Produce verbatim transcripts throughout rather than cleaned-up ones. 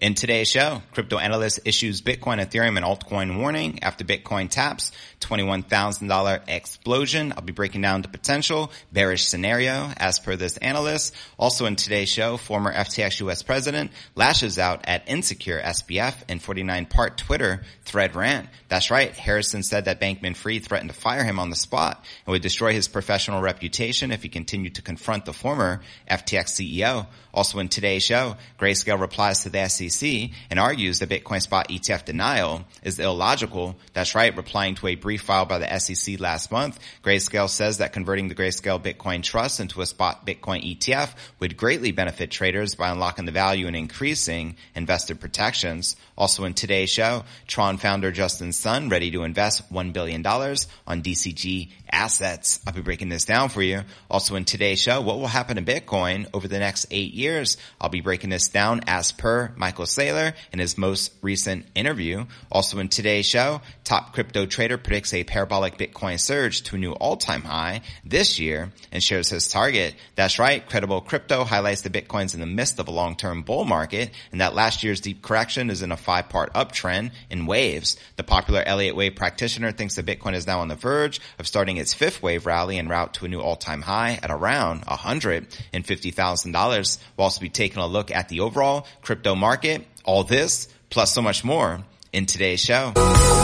In today's show, crypto analyst issues Bitcoin, Ethereum, and altcoin warning after Bitcoin taps twenty-one thousand dollars explosion. I'll be breaking down the potential bearish scenario as per this analyst. Also in today's show, former F T X U S president lashes out at Insecure S B F in forty-nine part Twitter thread rant. That's right. Harrison said that Bankman-Fried threatened to fire him on the spot and would destroy his professional reputation if he continued to confront the former F T X C E O. Also in today's show, Grayscale replies to the S E C and argues that Bitcoin spot E T F denial is illogical. That's right, replying to a brief filed by the S E C last month. Grayscale says that converting the Grayscale Bitcoin Trust into a spot Bitcoin E T F would greatly benefit traders by unlocking the value and increasing investor protections. Also in today's show, Tron founder Justin Sun ready to invest one billion dollars on D C G assets. I'll be breaking this down for you. Also in today's show, what will happen to Bitcoin over the next eight years? I'll be breaking this down as per Michael Saylor in his most recent interview. Also in today's show, top crypto trader predicts a parabolic Bitcoin surge to a new all-time high this year and shares his target. That's right, Credible Crypto highlights that Bitcoin's in the midst of a long-term bull market and that last year's deep correction is in a five-part uptrend in waves. The popular Elliott Wave practitioner thinks that Bitcoin is now on the verge of starting its fifth wave rally en route to a new all-time high at around one hundred fifty thousand dollars. We'll also be taking a look at the overall crypto market. All this, plus so much more in today's show.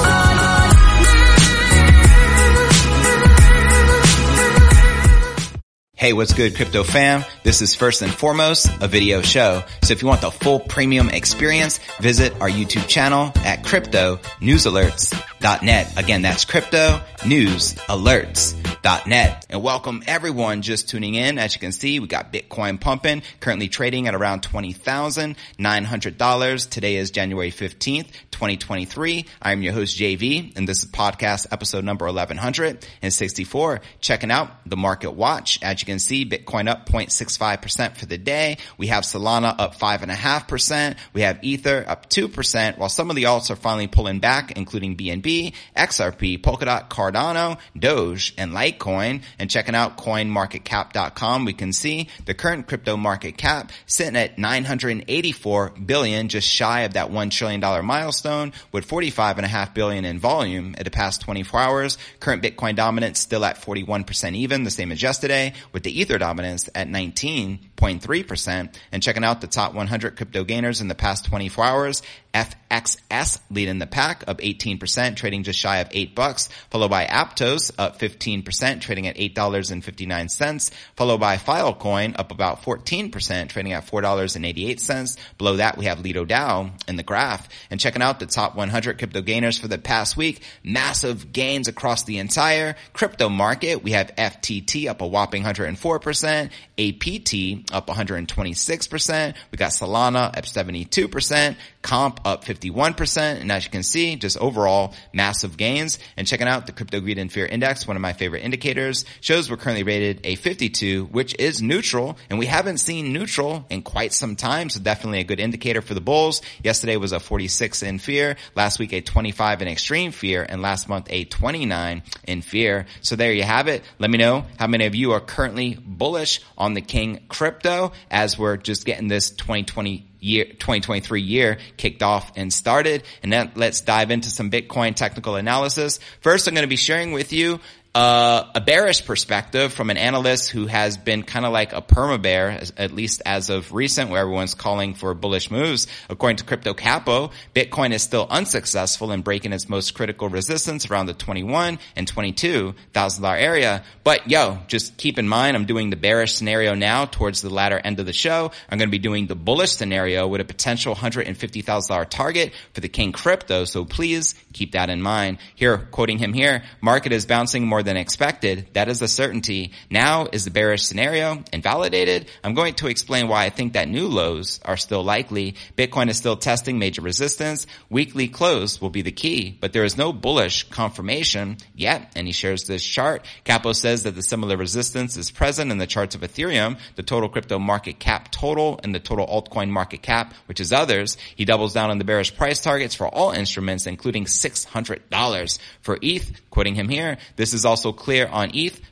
Hey, what's good, crypto fam? This is first and foremost a video show. So if you want the full premium experience, visit our YouTube channel at crypto news alerts dot net. Again, that's crypto news alerts dot net. And welcome everyone just tuning in. As you can see, we got Bitcoin pumping, currently trading at around twenty thousand nine hundred dollars. Today is January fifteenth, twenty twenty-three. I'm your host, J V, and this is podcast episode number eleven sixty-four. Checking out the market watch. As you can see, Bitcoin up zero point six five percent for the day. We have Solana up five point five percent. We have Ether up two percent, while some of the alts are finally pulling back, including B N B, X R P, Polkadot, Cardano, Doge, and Litecoin. And checking out coin market cap dot com, we can see the current crypto market cap sitting at nine hundred eighty-four billion dollars, just shy of that one trillion dollars milestone, with forty-five point five billion dollars in volume in the past twenty-four hours. Current Bitcoin dominance still at forty-one percent even, the same as yesterday, with the Ether dominance at nineteen point three percent. And checking out the top one hundred crypto gainers in the past twenty-four hours, F X S leading the pack up eighteen percent, trading just shy of eight bucks, followed by Aptos up fifteen percent, trading at eight dollars and fifty-nine cents, followed by Filecoin up about fourteen percent, trading at four dollars and eighty-eight cents. Below that, we have Lido DAO in the graph. And checking out the top one hundred crypto gainers for the past week, massive gains across the entire crypto market. We have F T T up a whopping one hundred four percent, A P T up one hundred twenty-six percent. We got Solana up seventy-two percent, Comp up fifty-one percent. And as you can see, just overall massive gains. And checking out the Crypto Greed and Fear Index, one of my favorite indicators, shows we're currently rated a fifty-two, which is neutral. And we haven't seen neutral in quite some time. So definitely a good indicator for the bulls. Yesterday was a forty-six in fear. Last week a twenty-five in extreme fear. And last month a twenty-nine in fear. So there you have it. Let me know how many of you are currently bullish on the King Crypto as we're just getting this twenty twenty year, twenty twenty-three year kicked off and started. And then let's dive into some Bitcoin technical analysis. First, I'm going to be sharing with you Uh, a bearish perspective from an analyst who has been kind of like a perma-bear, as, at least as of recent, where everyone's calling for bullish moves. According to Crypto Capo, Bitcoin is still unsuccessful in breaking its most critical resistance around the twenty-one and twenty-two thousand dollars area. But yo, just keep in mind, I'm doing the bearish scenario now towards the latter end of the show. I'm going to be doing the bullish scenario with a potential one hundred fifty thousand dollars target for the King Crypto. So please keep that in mind. Here, quoting him here, market is bouncing more than expected. That is a certainty. Now is the bearish scenario invalidated? I'm going to explain why I think that new lows are still likely. Bitcoin is still testing major resistance. Weekly close will be the key, but there is no bullish confirmation yet. And he shares this chart. Capo says that the similar resistance is present in the charts of Ethereum, the total crypto market cap total, and the total altcoin market cap, which is others. He doubles down on the bearish price targets for all instruments, including six hundred dollars for E T H. Quoting him here, this is also clear on E T H.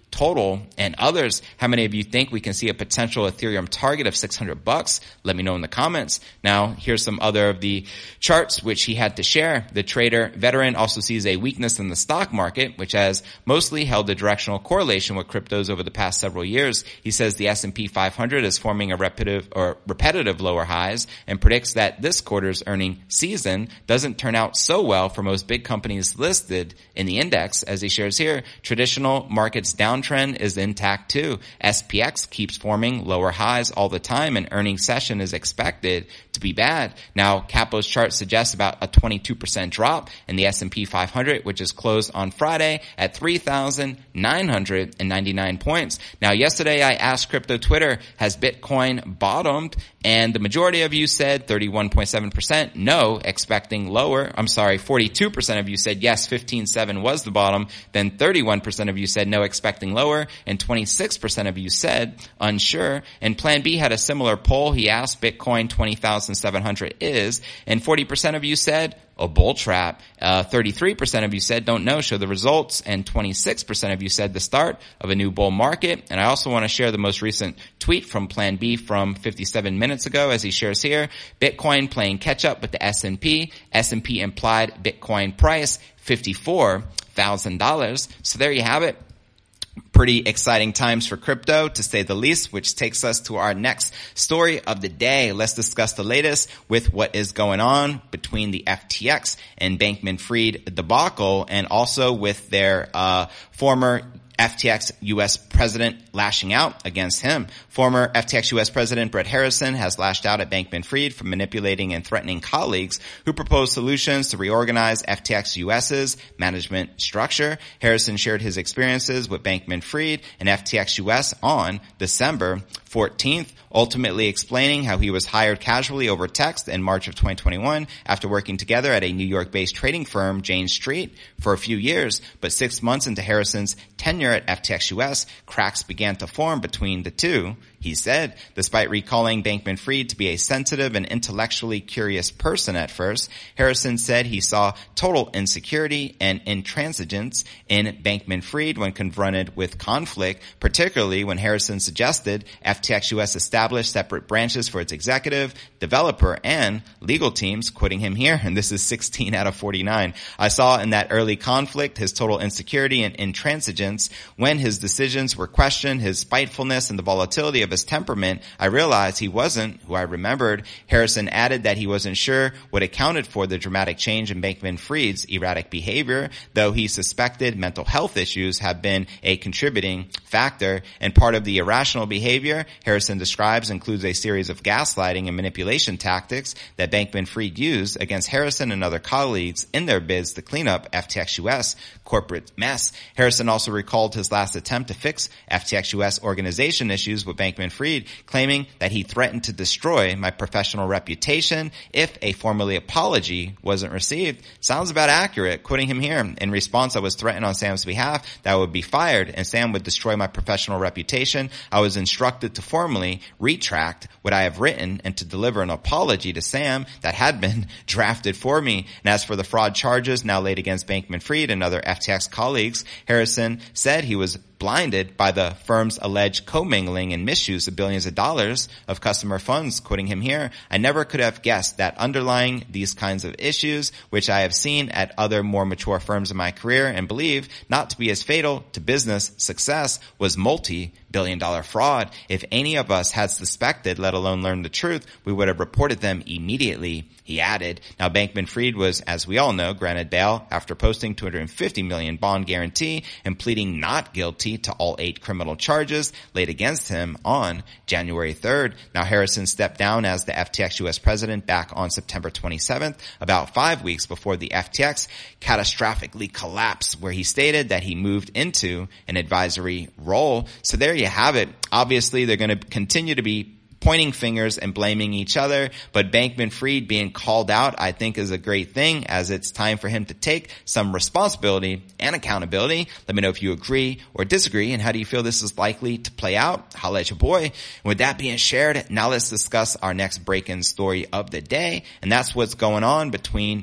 total and others. How many of you think we can see a potential Ethereum target of six hundred bucks? Let me know in the comments. Now, here's some other of the charts which he had to share. The trader veteran also sees a weakness in the stock market, which has mostly held a directional correlation with cryptos over the past several years. He says the S and P five hundred is forming a repetitive or repetitive lower highs and predicts that this quarter's earning season doesn't turn out so well for most big companies listed in the index. As he shares here, traditional markets downtrend is intact too. S P X keeps forming lower highs all the time, and earnings session is expected to be bad. Now, Capo's chart suggests about a twenty-two percent drop in the S and P five hundred, which is closed on Friday at three thousand nine hundred ninety-nine points. Now, yesterday I asked Crypto Twitter, has Bitcoin bottomed? And the majority of you said thirty-one point seven percent no, expecting lower. I'm sorry, forty-two percent of you said yes, fifteen point seven was the bottom. Then thirty-one percent of you said no, expecting lower. And twenty-six percent of you said unsure. And Plan B had a similar poll. He asked Bitcoin twenty thousand seven hundred is, and forty percent of you said a bull trap. Uh, thirty-three percent of you said don't know, show the results, and twenty-six percent of you said the start of a new bull market. And I also want to share the most recent tweet from Plan B from fifty-seven minutes ago, as he shares here. Bitcoin playing catch up with the S and P. S and P implied Bitcoin price fifty-four thousand dollars. So there you have it. Pretty exciting times for crypto, to say the least, which takes us to our next story of the day. Let's discuss the latest with what is going on between the F T X and Bankman-Fried debacle, and also with their uh former F T X U S president lashing out against him. Former F T X U S president Brett Harrison has lashed out at Bankman-Fried for manipulating and threatening colleagues who propose solutions to reorganize F T X US's management structure. Harrison shared his experiences with Bankman-Fried and F T X U S on December fourteenth, ultimately explaining how he was hired casually over text in March of twenty twenty-one after working together at a New York-based trading firm, Jane Street, for a few years. But six months into Harrison's tenure at F T X U S, cracks began to form between the two. He said, despite recalling Bankman-Fried to be a sensitive and intellectually curious person at first, Harrison said he saw total insecurity and intransigence in Bankman-Fried when confronted with conflict, particularly when Harrison suggested F T X U S establish separate branches for its executive, developer, and legal teams, quoting him here, and this is sixteen out of forty-nine. I saw in that early conflict his total insecurity and intransigence. When his decisions were questioned, his spitefulness, and the volatility of his temperament, I realized he wasn't who I remembered. Harrison added that he wasn't sure what accounted for the dramatic change in Bankman-Fried's erratic behavior, though he suspected mental health issues have been a contributing factor. And part of the irrational behavior Harrison describes includes a series of gaslighting and manipulation tactics that Bankman-Fried used against Harrison and other colleagues in their bids to clean up F T X U S corporate mess. Harrison also recalled his last attempt to fix F T X U S organization issues with Bankman-Fried, claiming that he threatened to destroy my professional reputation if a formally apology wasn't received. Sounds about accurate, quoting him here. In response, I was threatened on Sam's behalf that I would be fired and Sam would destroy my professional reputation. I was instructed to formally retract what I have written and to deliver an apology to Sam that had been drafted for me. And as for the fraud charges now laid against Bankman-Fried and other F T X colleagues, Harrison said he was blinded by the firm's alleged commingling and misuse of billions of dollars of customer funds, quoting him here. I never could have guessed that underlying these kinds of issues, which I have seen at other more mature firms in my career and believe not to be as fatal to business success, was multi-billion dollar fraud. If any of us had suspected, let alone learned the truth, we would have reported them immediately, he added. Now, Bankman-Fried was, as we all know, granted bail after posting two hundred fifty million dollars bond guarantee and pleading not guilty to all eight criminal charges laid against him on January third. Now, Harrison stepped down as the F T X U S president back on September twenty-seventh, about five weeks before the F T X catastrophically collapsed, where he stated that he moved into an advisory role. So there you have it. Obviously, they're going to continue to be pointing fingers and blaming each other, but Bankman-Fried being called out, I think, is a great thing, as it's time for him to take some responsibility and accountability. Let me know if you agree or disagree, and how do you feel this is likely to play out? Holla at your boy. And with that being shared, now let's discuss our next break-in story of the day, and that's what's going on between the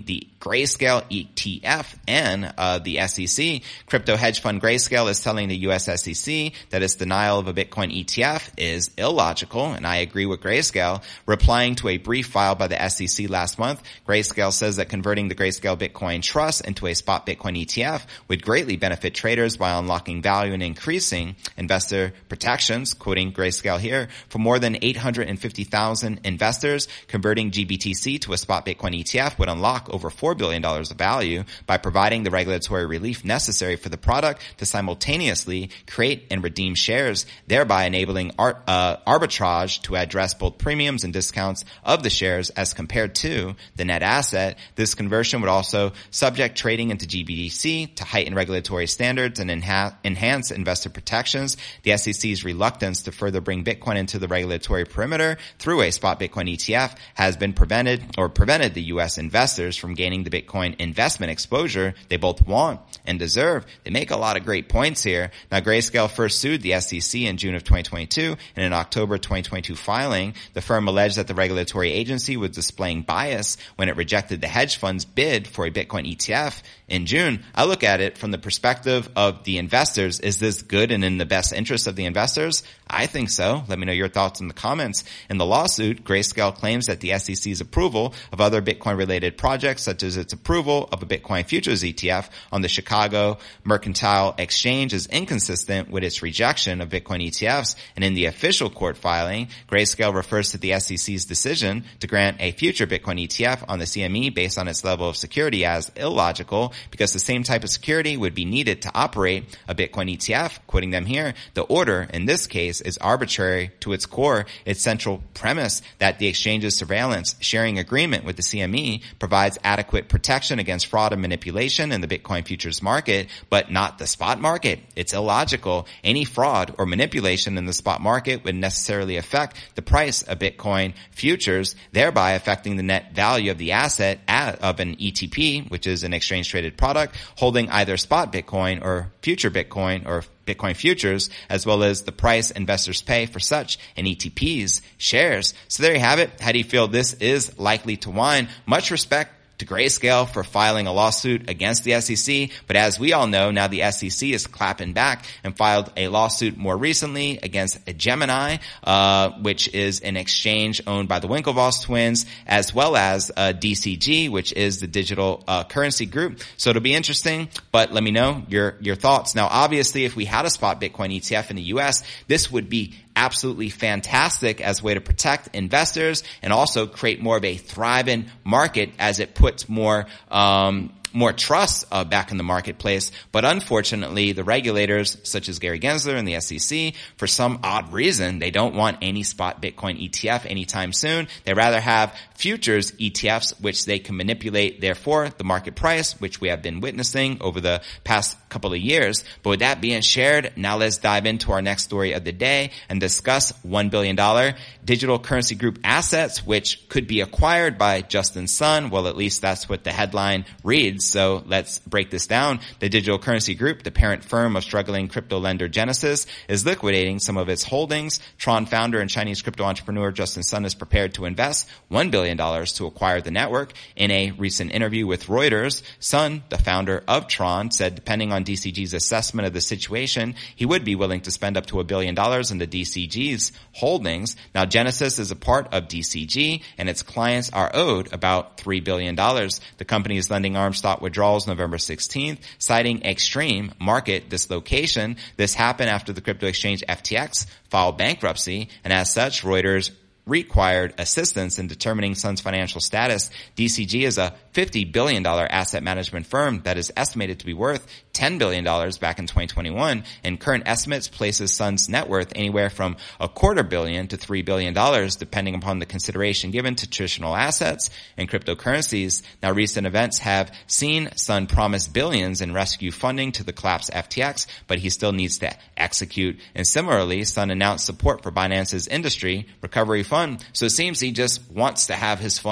Grayscale E T F and uh, the S E C. Crypto hedge fund Grayscale is telling the U S S E C that its denial of a Bitcoin E T F is illogical, and I agree with Grayscale. Replying to a brief filed by the S E C last month, Grayscale says that converting the Grayscale Bitcoin Trust into a spot Bitcoin E T F would greatly benefit traders by unlocking value and increasing investor protections. Quoting Grayscale here, for more than eight hundred fifty thousand investors, converting G B T C to a spot Bitcoin E T F would unlock over four billion dollars of value by providing the regulatory relief necessary for the product to simultaneously create and redeem shares, thereby enabling art, uh, arbitrage to address both premiums and discounts of the shares as compared to the net asset. This conversion would also subject trading into G B T C to heighten regulatory standards and enha- enhance investor protections. The S E C's reluctance to further bring Bitcoin into the regulatory perimeter through a spot Bitcoin E T F has been prevented or prevented the U S investors from gaining the Bitcoin investment exposure they both want and deserve. They make a lot of great points here. Now, Grayscale first sued the S E C in June of twenty twenty-two, and in October twenty twenty-two filing, the firm alleged that the regulatory agency was displaying bias when it rejected the hedge fund's bid for a Bitcoin E T F in June. I look at it from the perspective of the investors. Is this good and in the best interest of the investors? I think so. Let me know your thoughts in the comments. In the lawsuit, Grayscale claims that the S E C's approval of other Bitcoin-related projects, such as its approval of a Bitcoin futures E T F on the Chicago Mercantile Exchange, is inconsistent with its rejection of Bitcoin E T Fs. And in the official court filing, Grayscale refers to the S E C's decision to grant a future Bitcoin E T F on the C M E based on its level of security as illogical, because the same type of security would be needed to operate a Bitcoin E T F. Quoting them here, the order in this case is arbitrary to its core. Its central premise that the exchange's surveillance sharing agreement with the C M E provides adequate protection against fraud and manipulation in the Bitcoin futures market, but not the spot market. It's illogical. Any fraud or manipulation in the spot market would necessarily affect the price of Bitcoin futures, thereby affecting the net value of the asset of an E T P, which is an exchange traded product holding either spot Bitcoin or future Bitcoin or Bitcoin futures, as well as the price investors pay for such an E T P's shares. So there you have it. How do you feel this is likely to wind? Much respect to Grayscale for filing a lawsuit against the S E C, but as we all know, now the S E C is clapping back and filed a lawsuit more recently against Gemini, uh, which is an exchange owned by the Winklevoss twins, as well as uh, D C G, which is the digital uh, currency group. So it'll be interesting, but let me know your your thoughts. Now, obviously, if we had a spot Bitcoin E T F in the U S, this would be absolutely fantastic as a way to protect investors and also create more of a thriving market as it puts more um more trust uh, back in the marketplace. But unfortunately, the regulators, such as Gary Gensler and the S E C, for some odd reason, they don't want any spot Bitcoin E T F anytime soon. They rather have futures E T Fs, which they can manipulate, therefore, the market price, which we have been witnessing over the past couple of years. But with that being shared, now let's dive into our next story of the day and discuss one billion dollars digital currency group assets, which could be acquired by Justin Sun. Well, at least that's what the headline reads. So let's break this down. The Digital Currency Group, the parent firm of struggling crypto lender Genesis, is liquidating some of its holdings. Tron founder and Chinese crypto entrepreneur Justin Sun is prepared to invest one billion dollars to acquire the network. In a recent interview with Reuters, Sun, the founder of Tron, said depending on D C G's assessment of the situation, he would be willing to spend up to a billion dollars in the D C G's holdings. Now, Genesis is a part of D C G, and its clients are owed about three billion dollars. The company's lending arm stopped withdrawals November sixteenth, citing extreme market dislocation. This happened after the crypto exchange F T X filed bankruptcy, and as such, Reuters required assistance in determining Sun's financial status. D C G is a fifty billion dollars asset management firm that is estimated to be worth ten billion dollars back in twenty twenty-one, and current estimates places Sun's net worth anywhere from a quarter billion to three billion dollars, depending upon the consideration given to traditional assets and cryptocurrencies. Now, recent events have seen Sun promise billions in rescue funding to the collapsed F T X, but he still needs to execute. And similarly, Sun announced support for Binance's industry recovery fund. So it seems he just wants to have his funds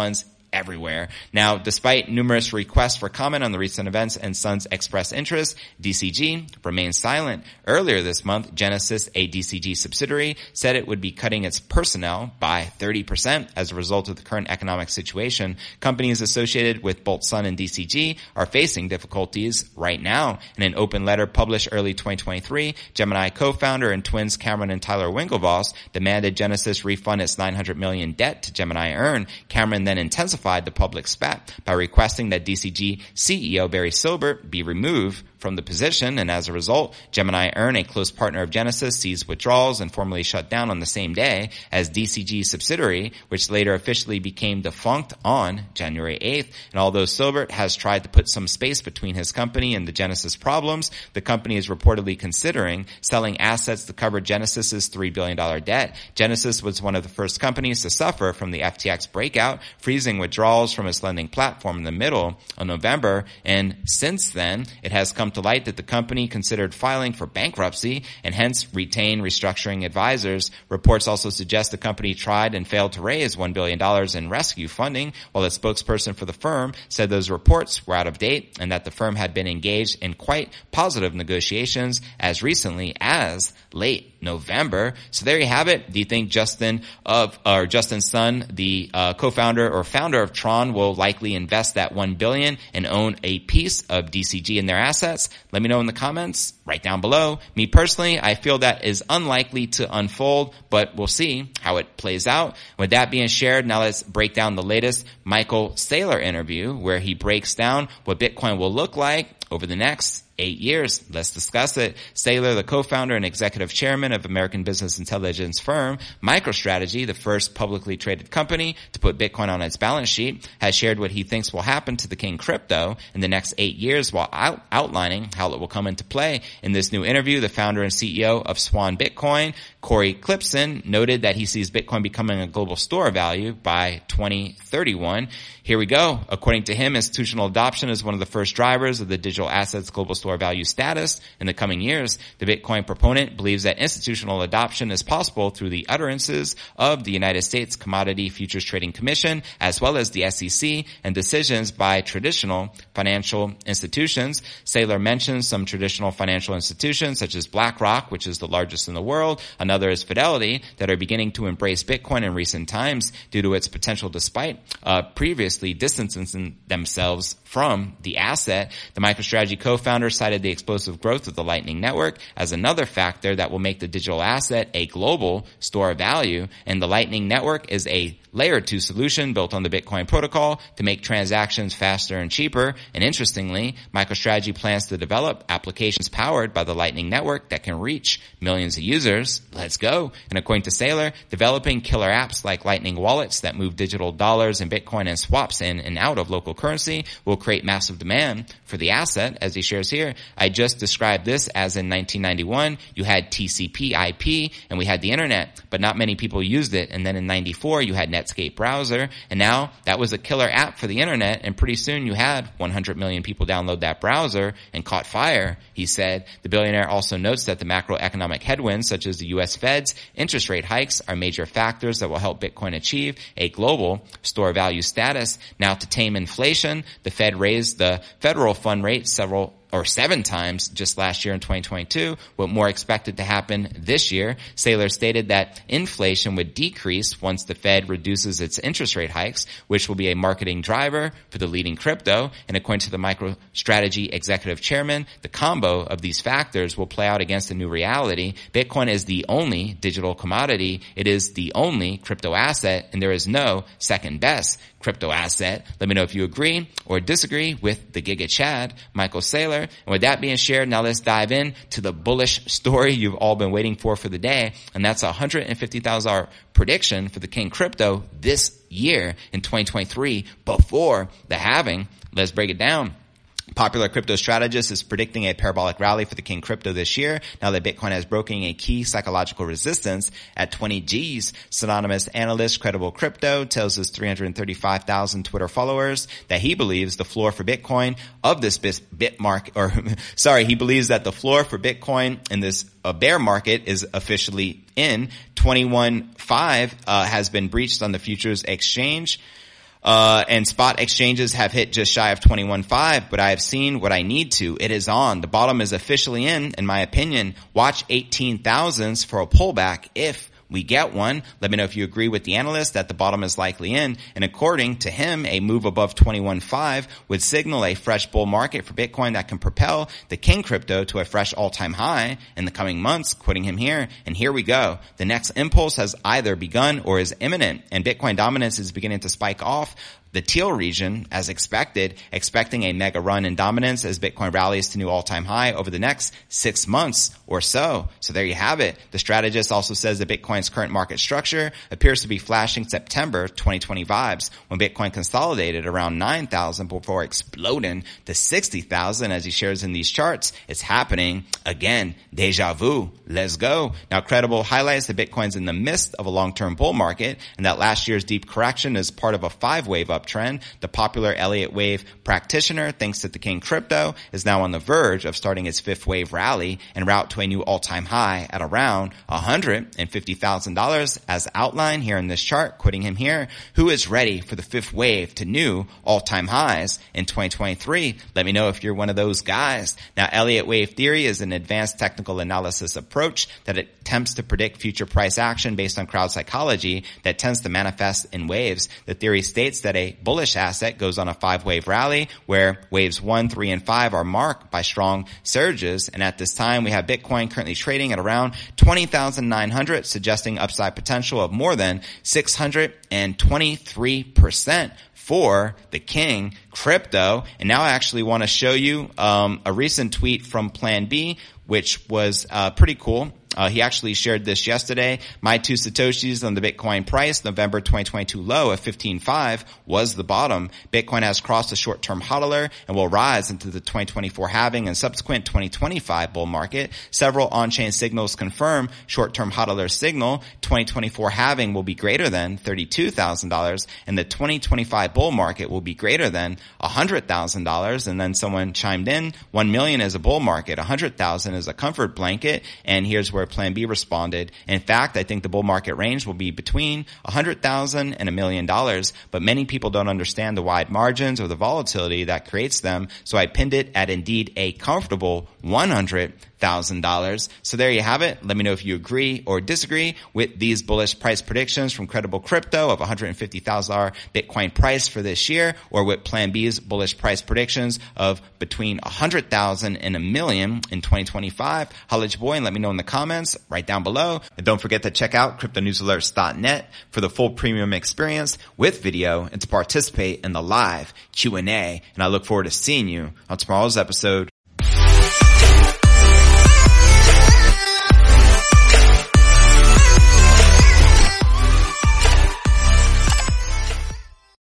everywhere. Now, despite numerous requests for comment on the recent events and Sun's expressed interest, D C G remains silent. Earlier this month, Genesis, a D C G subsidiary, said it would be cutting its personnel by thirty percent as a result of the current economic situation. Companies associated with both Sun and D C G are facing difficulties right now. In an open letter published early twenty twenty-three, Gemini co-founder and twins Cameron and Tyler Winklevoss demanded Genesis refund its nine hundred million dollars debt to Gemini Earn. Cameron then intensified the public spat by requesting that D C G C E O Barry Silbert be removed from the position, and as a result, Gemini Earn, a close partner of Genesis, ceased withdrawals and formally shut down on the same day as D C G subsidiary, which later officially became defunct on January eighth. And although Silbert has tried to put some space between his company and the Genesis problems, the company is reportedly considering selling assets to cover Genesis's three billion dollars debt. Genesis was one of the first companies to suffer from the F T X breakout, freezing withdrawals from its lending platform in the middle of November, and since then, it has come to light that the company considered filing for bankruptcy and hence retained restructuring advisors. Reports also suggest the company tried and failed to raise one billion dollars in rescue funding, while a spokesperson for the firm said those reports were out of date and that the firm had been engaged in quite positive negotiations as recently as late November. So there you have it. Do you think Justin of, or Justin Sun, the uh, co-founder or founder of Tron, will likely invest that one billion dollars and own a piece of D C G in their assets? Let me know in the comments right down below. Me personally, I feel that is unlikely to unfold, but we'll see how it plays out. With that being shared, now let's break down the latest Michael Saylor interview where he breaks down what Bitcoin will look like over the next eight years. Let's discuss it. Saylor, the co-founder and executive chairman of American business intelligence firm MicroStrategy, the first publicly traded company to put Bitcoin on its balance sheet, has shared what he thinks will happen to the king crypto in the next eight years while out- outlining how it will come into play. In this new interview, the founder and C E O of Swan Bitcoin, Corey Clipson, noted that he sees Bitcoin becoming a global store of value by twenty thirty-one. Here we go. According to him, institutional adoption is one of the first drivers of the digital assets global store value status in the coming years. The Bitcoin proponent believes that institutional adoption is possible through the utterances of the United States Commodity Futures Trading Commission, as well as the S E C, and decisions by traditional financial institutions. Saylor mentions some traditional financial institutions such as BlackRock, which is the largest in the world. Another is Fidelity, that are beginning to embrace Bitcoin in recent times due to its potential despite uh, previously distancing themselves from the asset. The MicroStrategy co-founder cited the explosive growth of the Lightning Network as another factor that will make the digital asset a global store of value, and the Lightning Network is a layer two solution built on the Bitcoin protocol to make transactions faster and cheaper. And interestingly, MicroStrategy plans to develop applications powered by the Lightning Network that can reach millions of users. Let's go. And according to Saylor, developing killer apps like Lightning wallets that move digital dollars and Bitcoin and swaps in and out of local currency will create massive demand for the asset. As he shares here, I just described this as in nineteen ninety-one, you had T C P I P and we had the internet, but not many people used it. And then in ninety-four, you had Netscape browser, and now that was a killer app for the internet, and pretty soon you had one hundred million people download that browser and caught fire, he said. The billionaire also notes that the macroeconomic headwinds, such as the U S Fed's interest rate hikes, are major factors that will help Bitcoin achieve a global store value status. Now, to tame inflation, the Fed raised the federal fund rate several or seven times just last year in twenty twenty-two, with more expected to happen this year. Saylor stated that inflation would decrease once the Fed reduces its interest rate hikes, which will be a marketing driver for the leading crypto. And according to the MicroStrategy executive chairman, the combo of these factors will play out against a new reality. Bitcoin is the only digital commodity. It is the only crypto asset, and there is no second best crypto asset. Let me know if you agree or disagree with the Giga Chad, Michael Saylor. And with that being shared, now let's dive in to the bullish story you've all been waiting for for the day, and that's a one hundred fifty thousand dollars prediction for the King Crypto this year in twenty twenty-three before the halving. Let's break it down. Popular crypto strategist is predicting a parabolic rally for the King Crypto this year, now that Bitcoin has broken a key psychological resistance at twenty G's. Synonymous analyst Credible Crypto tells his three hundred thirty-five thousand Twitter followers that he believes the floor for Bitcoin of this bit market, or sorry, he believes that the floor for Bitcoin in this uh, bear market is officially in. twenty-one point five uh, has been breached on the futures exchange. Uh, and spot exchanges have hit just shy of twenty-one point five, but I have seen what I need to. It is on. The bottom is officially in, in my opinion. Watch eighteen thousands for a pullback if we get one. Let me know if you agree with the analyst that the bottom is likely in. And according to him, a move above twenty-one point five would signal a fresh bull market for Bitcoin that can propel the king crypto to a fresh all-time high in the coming months, quoting him here. And here we go. The next impulse has either begun or is imminent, and Bitcoin dominance is beginning to spike off the teal region as expected, expecting a mega run in dominance as Bitcoin rallies to new all-time high over the next six months or so. So there you have it. The strategist also says that Bitcoin's current market structure appears to be flashing September twenty twenty vibes when Bitcoin consolidated around nine thousand before exploding to sixty thousand as he shares in these charts. It's happening again. Deja vu. Let's go. Now, Credible highlights that Bitcoin's in the midst of a long-term bull market and that last year's deep correction is part of a five-wave up trend. The popular Elliott Wave practitioner thinks that the king crypto is now on the verge of starting its fifth wave rally en route to a new all-time high at around one hundred fifty thousand dollars as outlined here in this chart, quoting him here. Who is ready for the fifth wave to new all-time highs in twenty twenty-three? Let me know if you're one of those guys. Now, Elliott Wave theory is an advanced technical analysis approach that attempts to predict future price action based on crowd psychology that tends to manifest in waves. The theory states that a bullish asset goes on a five-wave rally where waves one, three, and five are marked by strong surges. And at this time, we have Bitcoin currently trading at around twenty thousand nine hundred, suggesting upside potential of more than six hundred twenty-three percent for the king crypto. And now I actually want to show you um, a recent tweet from Plan B, which was uh, pretty cool. Uh, he actually shared this yesterday. My two Satoshis on the Bitcoin price, November twenty twenty-two low of fifteen point five was the bottom. Bitcoin has crossed a short-term hodler and will rise into the twenty twenty-four halving and subsequent twenty twenty-five bull market. Several on-chain signals confirm short-term hodler signal. twenty twenty-four halving will be greater than thirty-two thousand dollars and the twenty twenty-five bull market will be greater than one hundred thousand dollars. And then someone chimed in, one million dollars is a bull market, one hundred thousand dollars is a comfort blanket. And here's where Plan B responded. In fact, I think the bull market range will be between one hundred thousand dollars and a million dollars, but many people don't understand the wide margins or the volatility that creates them, so I pinned it at indeed a comfortable one hundred thousand dollars. So there you have it. Let me know if you agree or disagree with these bullish price predictions from Credible Crypto of one hundred fifty thousand dollars Bitcoin price for this year, or with Plan B's bullish price predictions of between one hundred thousand dollars and a million in twenty twenty-five. Holla at your boy and let me know in the comments right down below. And don't forget to check out crypto news alerts dot net for the full premium experience with video and to participate in the live Q and A. And I look forward to seeing you on tomorrow's episode.